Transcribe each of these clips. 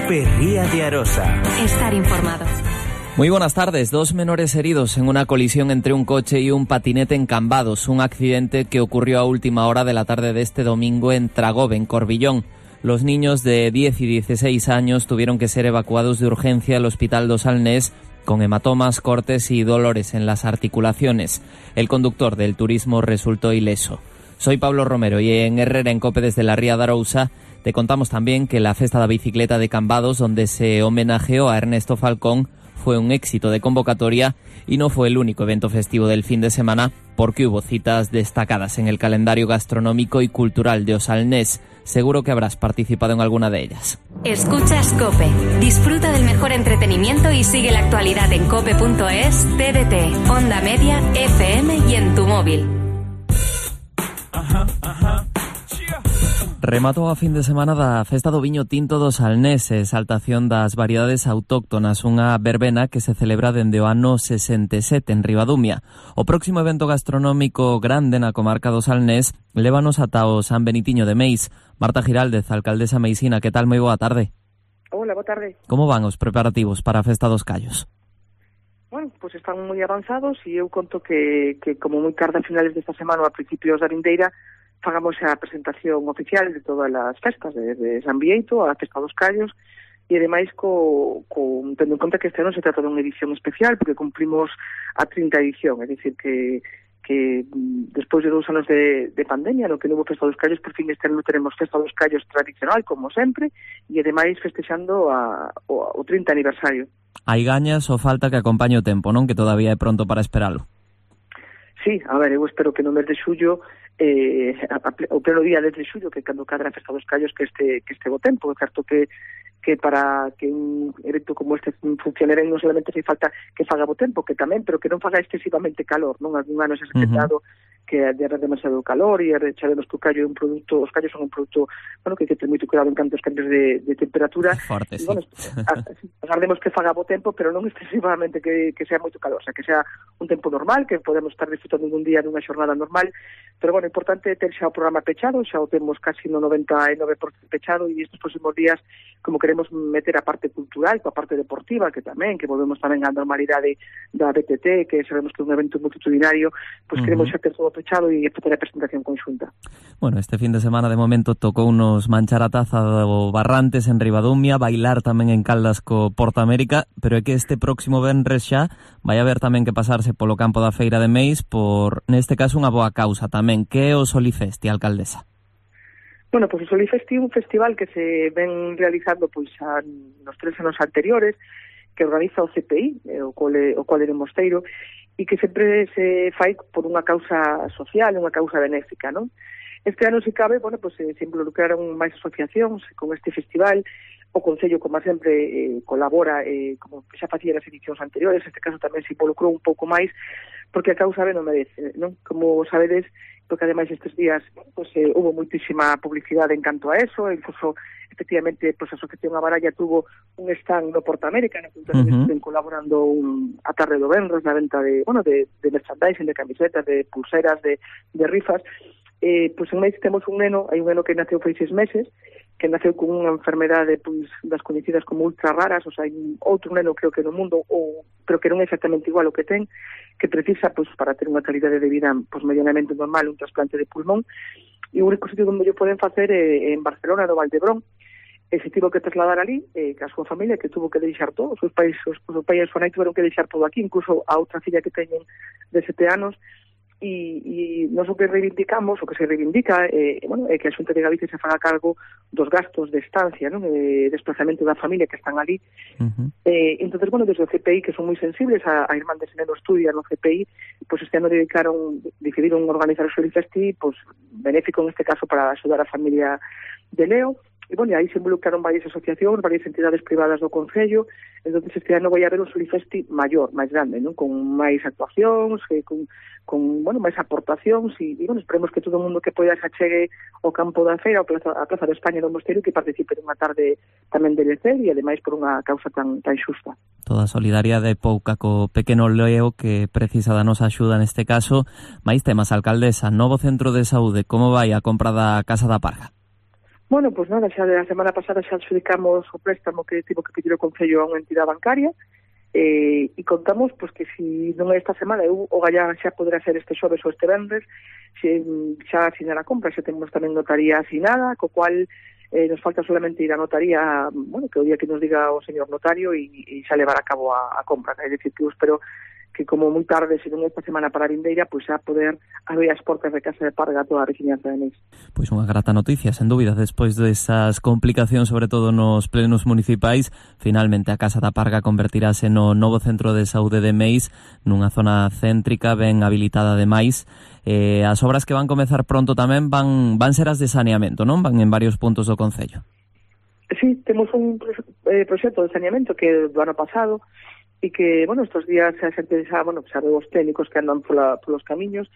COPE Ría de Arosa. Estar informado. Muy buenas tardes. 2 menores heridos en una colisión entre un coche y un patinete en Cambados. Un accidente que ocurrió a última hora de la tarde de este domingo en Tragove, en Corbillón. Los niños de 10 y 16 años tuvieron que ser evacuados de urgencia al Hospital do Salnés con hematomas, cortes y dolores en las articulaciones. El conductor del turismo resultó ileso. Soy Pablo Romero y en Herrera en COPE desde la Ría de Arousa te contamos también que la Festa da Bicicleta de Cambados, donde se homenajeó a Ernesto Falcón, fue un éxito de convocatoria y no fue el único evento festivo del fin de semana, porque hubo citas destacadas en el calendario gastronómico y cultural de O Salnés. Seguro que habrás participado en alguna de ellas. Escuchas COPE. Disfruta del mejor entretenimiento y sigue la actualidad en cope.es, TDT, Onda Media, FM y en tu móvil. Rematou a fin de semana da Festa do Viño Tinto do Salnés, exaltación das variedades autóctonas, unha verbena que se celebra dende o ano 67 en Ribadumia. O próximo evento gastronómico grande na comarca do Salnés lévanos ata o San Benitiño de Meis. Marta Giraldez, alcaldesa meisina, que tal? Moi boa tarde. Hola, boa tarde. Como van os preparativos para a Festa dos Callos? Bueno, pues están moi avanzados e eu conto que como moi tarde a finales desta semana ou a principios da vindeira fagamos a presentación oficial de todas as festas, de San Bieito, a Festa dos Callos, e ademais tendo en conta que este ano se trata dunha edición especial, porque cumplimos a 30 edición, é dicir que despois de 2 anos de pandemia, no que non houve Festa dos Callos, por fin este ano teremos Festa dos Callos tradicional, como sempre, e ademais festexando o 30 aniversario. Hai gañas ou falta que acompañe o tempo, non? Que todavía é pronto para esperalo. Sí, a ver, eu espero que no mes de xullo, o pleno día de xullo, que cando cadra a Festa dos Callos, que este bo tempo. É certo que para que un evento como este funcionere non solamente se falta que faga bo tempo, que tamén, pero que non faga excesivamente calor, non? Algún ano se ha secretado que de haber demasiado calor e sabemos que o callo é un produto, os callos son un produto, bueno, que hai que ter moito cuidado en canto aos cambios de temperatura. Forte, sí. Bueno, agardemos que faga bo tempo, pero non excesivamente que sea moito calor, o sea, que sea un tempo normal, que podemos estar disfrutando dun día dunha xornada normal, pero bueno, importante ter xa o programa pechado, xa o temos casi no 99% pechado, e estes próximos días, como queremos meter a parte cultural, coa parte deportiva, que volvemos tamén á normalidade da BTT, que sabemos que é un evento multitudinario, pois queremos xa ter todo pechado e facer a presentación conxunta. Bueno, este fin de semana de momento tocou unos manchar a taza do Barrantes en Ribadumia, bailar tamén en Caldas co Porta América, pero é que este próximo venres xa vai haber tamén que pasarse polo campo da Feira de Meis por, neste caso, unha boa causa tamén, que é o Solifesti, alcaldesa. Bueno, pois o Solifesti é un festival que se ven realizando pois nos 3 anos anteriores, que organiza o CPI, o Cole de Mosteiro, e que sempre se fai por unha causa social, unha causa benéfica, non? Este ano, se cabe, bueno, pues, se involucraron máis asociacións con este festival. O Concello, como sempre, colabora, como xa facía nas edicións anteriores. Este caso tamén se involucrou un pouco máis, porque a causa non merece, non? Como sabedes, porque ademais estes días pues, hubo moitísima publicidade en canto a eso, incluso efectivamente pues, a Asociación A Baralla tuvo un stand no Porta América, no que estén colaborando a tarde do venres na venta de merchandising, de camisetas, de pulseras, de rifas. Pois en Meis temos hai un neno que naceu fai 6 meses, que naceu con unha enfermedade pois, das coñecidas como ultra raras, o sea, hai outro neno creo que no mundo, pero que non é exactamente igual o que ten, que precisa pois, para ter unha calidade de vida pois, medianamente normal, un trasplante de pulmón, e o único sitio onde o poden facer é en Barcelona, no Valdebrón. E se tivo que trasladar ali, que a súa familia, que tuvo que deixar todo, os seus pais e a súa nai tuveron que deixar todo aquí, incluso a outra filla que teñen de 7 anos, e nós o que reivindicamos, o que se reivindica é que a Xunta de Galicia se faga cargo dos gastos de estancia, non? De desplazamento da familia que están ali. Entonces, bueno, desde o CPI, que son moi sensibles a Irmán de Seneno Estudia no CPI, pues este ano decidiron organizar o Solifesti, pues benéfico en este caso para axudar a familia de Leo. E, bueno, aí se involucraron varias asociacións, varias entidades privadas do Concello. Entonces este ano vai haber un Solifesti maior, máis grande, non? Con máis actuacións, con máis aportacións, e bueno, esperemos que todo o mundo que poida se achegue ao campo da feira, a Plaza de España do Mosteiro, que participe dunha tarde tamén de lecer, e ademais por unha causa tan xusta. Toda a solidariedade pouca co pequeno Leo que precisa da nosa axuda neste caso. Máis temas, alcaldesa, novo centro de saúde, como vai a compra da Casa da Parga? Bueno, pois nada, xa a semana pasada xa adxudicamos o préstamo que tivo que pedir o Concello a unha entidade bancaria, e contamos pois que se non é esta semana, o gallá xa poderá ser este xoves ou este venres, xa asinar a compra, xa temos tamén notaría asinada, co cual nos falta solamente ir a notaría, bueno, que o día que nos diga o señor notario e xa levar a cabo a compra, é dicir, que eu espero que como moi tarde, se non esta semana para a vindeira, pois xa poder abrir as portas de Casa de Parga a toda a veciñanza de Meis. Pois unha grata noticia, sen dúbida, despois desas complicacións, sobre todo nos plenos municipais, finalmente a Casa da Parga convertirase no novo centro de saúde de Meis, nunha zona céntrica ben habilitada ademais. As obras que van comezar pronto tamén van ser as de saneamento, non? Van en varios puntos do Concello. Sí, temos un proxecto de saneamento que do ano pasado, e que, bueno, estos días a xente xa, bueno, xa ve os técnicos que andan polos camiños,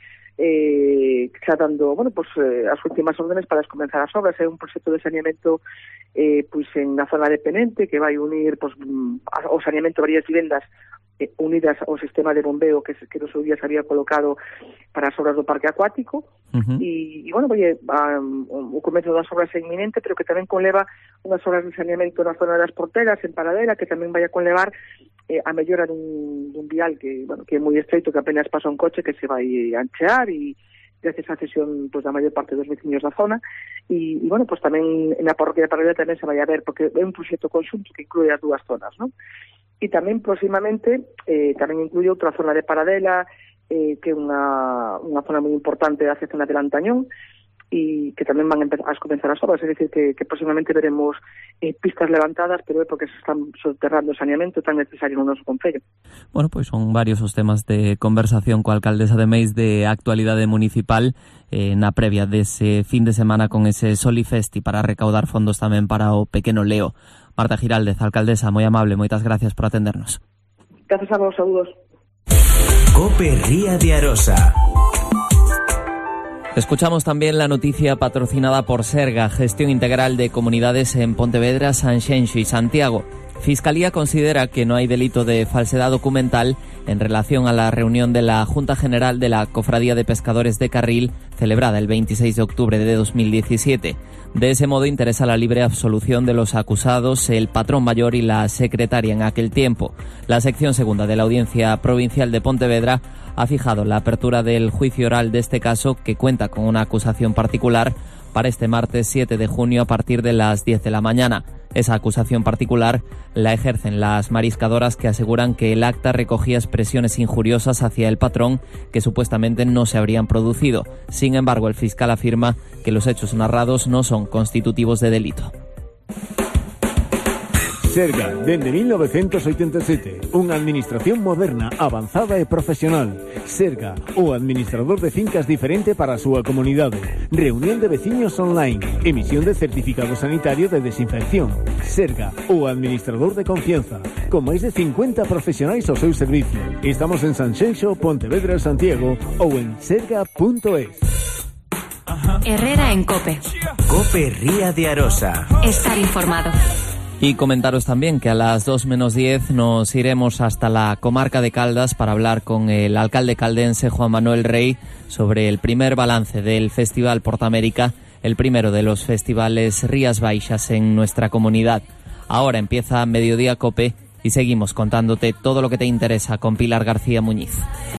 xa dando, bueno, pues, as últimas órdenes para comenzar as obras. É un proxecto de saneamento pois en a zona de Penente, que vai unir pues, o saneamento de varias vivendas unidas ao sistema de bombeo que no seu día se había colocado para as obras do parque acuático. E bueno, o comezo das obras é inminente, pero que tamén conleva unhas obras de saneamento na zona das porteras, en Paradela, que tamén vai a conlevar a mellora dun vial que, bueno, que é moi estreito, que apenas pasa un coche, que se vai anchear e gracias á cesión pues, da maior parte dos veciños da zona e bueno, pues tamén na parroquia de Paradela tamén se vai a ver, porque é un proxecto conxunto que inclúe as dúas zonas, non? E tamén próximamente tamén inclúe outra zona de Paradela, que é unha zona moi importante da zona de Lantañón, e que tamén van a comenzar as obras, é dicir, que próximamente veremos pistas levantadas, pero é porque se están soterrando o saneamento tan necesario no noso concello. Bueno, pois son varios os temas de conversación coa alcaldesa de Meis de actualidade municipal na previa dese fin de semana con ese Solifesti para recaudar fondos tamén para o pequeno Leo. Marta Giraldez, alcaldesa, moi amable, moitas gracias por atendernos. Gracias a vos, saúdos. COPE Ría de Arosa. Escuchamos también la noticia patrocinada por Serga, Gestión Integral de Comunidades en Pontevedra, Sanxenxo y Santiago. Fiscalía considera que no hay delito de falsedad documental en relación a la reunión de la Junta General de la Cofradía de Pescadores de Carril, celebrada el 26 de octubre de 2017. De ese modo interesa la libre absolución de los acusados, el patrón mayor y la secretaria en aquel tiempo. La sección segunda de la Audiencia Provincial de Pontevedra ha fijado la apertura del juicio oral de este caso, que cuenta con una acusación particular, para este martes 7 de junio a partir de las 10 de la mañana. Esa acusación particular la ejercen las mariscadoras, que aseguran que el acta recogía expresiones injuriosas hacia el patrón que supuestamente no se habrían producido. Sin embargo, el fiscal afirma que los hechos narrados no son constitutivos de delito. Serga, dende 1987, unha administración moderna, avanzada e profesional. Serga, o administrador de fincas diferente para a súa comunidade. Reunión de veciños online, emisión de certificado sanitario de desinfección. Serga, o administrador de confianza, con máis de 50 profesionais ao seu servicio. Estamos en Sanxenxo, Pontevedra, Santiago ou en serga.es. Herrera en COPE. COPE Ría de Arosa. Estar informado. Y comentaros también que a las 2:10 nos iremos hasta la comarca de Caldas para hablar con el alcalde caldense Juan Manuel Rey sobre el primer balance del Festival Portamérica, el primero de los festivales Rías Baixas en nuestra comunidad. Ahora empieza Mediodía COPE y seguimos contándote todo lo que te interesa con Pilar García Muñiz.